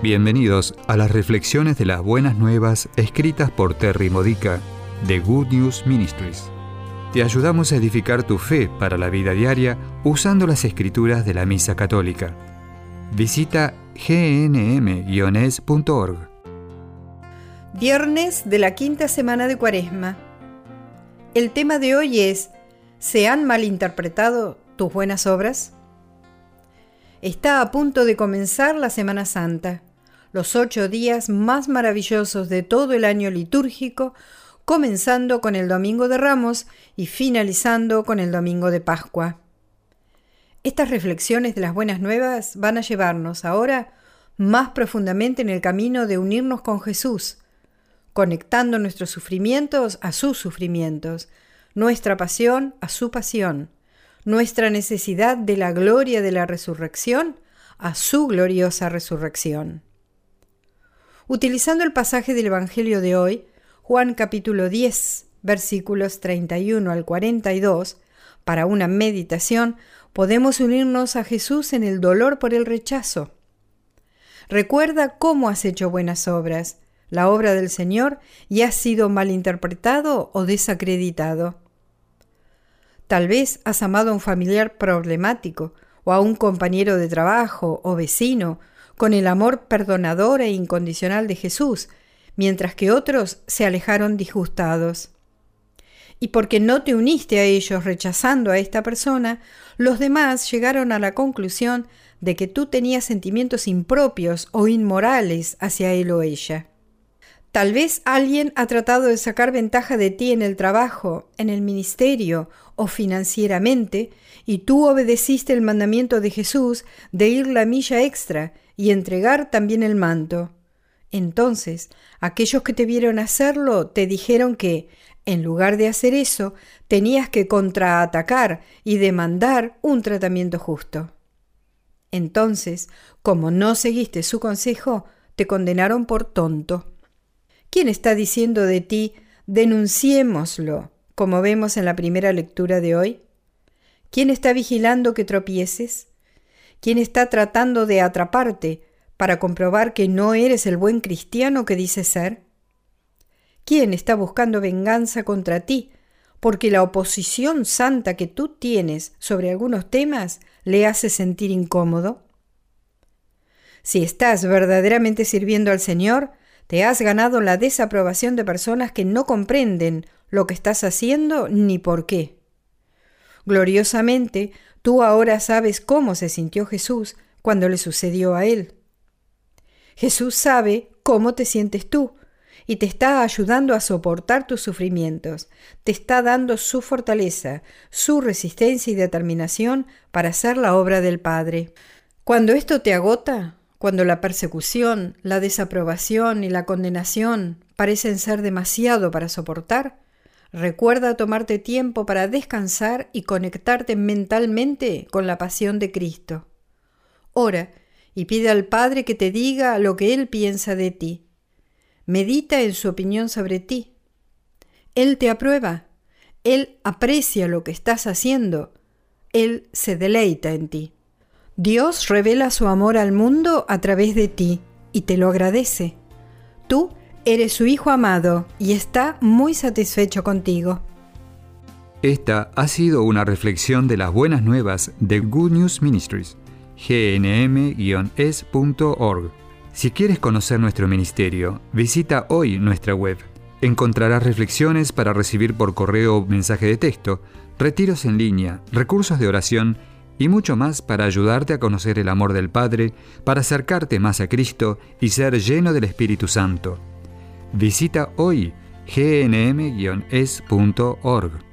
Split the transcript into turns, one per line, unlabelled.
Bienvenidos a las reflexiones de las buenas nuevas escritas por Terry Modica de Good News Ministries. Te ayudamos a edificar tu fe para la vida diaria usando las escrituras de la Misa Católica. Visita gnm-es.org.
Viernes de la quinta semana de Cuaresma. El tema de hoy es: ¿se han malinterpretado tus buenas obras? Está a punto de comenzar la Semana Santa, los 8 días más maravillosos de todo el año litúrgico, comenzando con el Domingo de Ramos y finalizando con el Domingo de Pascua. Estas reflexiones de las buenas nuevas van a llevarnos ahora más profundamente en el camino de unirnos con Jesús, conectando nuestros sufrimientos a sus sufrimientos, nuestra pasión a su pasión, nuestra necesidad de la gloria de la resurrección a su gloriosa resurrección. Utilizando el pasaje del Evangelio de hoy, Juan capítulo 10, versículos 31 al 42, para una meditación, podemos unirnos a Jesús en el dolor por el rechazo. Recuerda cómo has hecho buenas obras, la obra del Señor, y has sido malinterpretado o desacreditado. Tal vez has amado a un familiar problemático o a un compañero de trabajo o vecino con el amor perdonador e incondicional de Jesús, mientras que otros se alejaron disgustados. Y porque no te uniste a ellos rechazando a esta persona, los demás llegaron a la conclusión de que tú tenías sentimientos impropios o inmorales hacia él o ella. Tal vez alguien ha tratado de sacar ventaja de ti en el trabajo, en el ministerio o financieramente, y tú obedeciste el mandamiento de Jesús de ir la milla extra y entregar también el manto. Entonces, aquellos que te vieron hacerlo te dijeron que, en lugar de hacer eso, tenías que contraatacar y demandar un tratamiento justo. Entonces, como no seguiste su consejo, te condenaron por tonto. ¿Quién está diciendo de ti, denunciémoslo, como vemos en la primera lectura de hoy? ¿Quién está vigilando que tropieces? ¿Quién está tratando de atraparte para comprobar que no eres el buen cristiano que dices ser? ¿Quién está buscando venganza contra ti porque la oposición santa que tú tienes sobre algunos temas le hace sentir incómodo? Si estás verdaderamente sirviendo al Señor, te has ganado la desaprobación de personas que no comprenden lo que estás haciendo ni por qué. Gloriosamente, tú ahora sabes cómo se sintió Jesús cuando le sucedió a él. Jesús sabe cómo te sientes tú y te está ayudando a soportar tus sufrimientos. Te está dando su fortaleza, su resistencia y determinación para hacer la obra del Padre. Cuando esto te agota, cuando la persecución, la desaprobación y la condenación parecen ser demasiado para soportar, recuerda tomarte tiempo para descansar y conectarte mentalmente con la pasión de Cristo. Ora y pide al Padre que te diga lo que Él piensa de ti. Medita en su opinión sobre ti. Él te aprueba. Él aprecia lo que estás haciendo. Él se deleita en ti. Dios revela su amor al mundo a través de ti y te lo agradece. Tú eres su Hijo amado y está muy satisfecho contigo.
Esta ha sido una reflexión de las buenas nuevas de Good News Ministries, gnm-es.org. Si quieres conocer nuestro ministerio, visita hoy nuestra web. Encontrarás reflexiones para recibir por correo o mensaje de texto, retiros en línea, recursos de oración y mucho más para ayudarte a conocer el amor del Padre, para acercarte más a Cristo y ser lleno del Espíritu Santo. Visita hoy gnm-es.org.